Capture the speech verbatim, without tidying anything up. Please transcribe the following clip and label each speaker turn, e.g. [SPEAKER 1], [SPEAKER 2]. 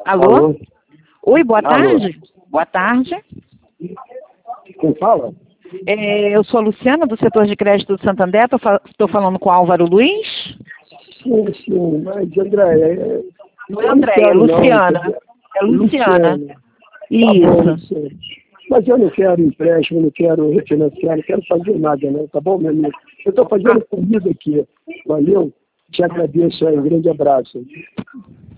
[SPEAKER 1] Alô?
[SPEAKER 2] Alô?
[SPEAKER 1] Oi, boa
[SPEAKER 2] Alô?
[SPEAKER 1] tarde. Boa tarde.
[SPEAKER 2] Quem fala?
[SPEAKER 1] É, eu sou a Luciana, do setor de crédito do Santander. Estou fa falando com o Álvaro Luiz.
[SPEAKER 2] Sim, sim, mas André, é...
[SPEAKER 1] Não é
[SPEAKER 2] eu não
[SPEAKER 1] André, é
[SPEAKER 2] quero não,
[SPEAKER 1] Luciana.
[SPEAKER 2] entendeu?
[SPEAKER 1] É Luciana.
[SPEAKER 2] Luciana. Tá bom,
[SPEAKER 1] Isso.
[SPEAKER 2] Luciana. Mas eu não quero empréstimo, não quero refinanciar, não quero fazer nada não, tá bom, meu amigo? Eu estou fazendo
[SPEAKER 1] Ah,
[SPEAKER 2] comida aqui, valeu? Te agradeço aí, um grande abraço.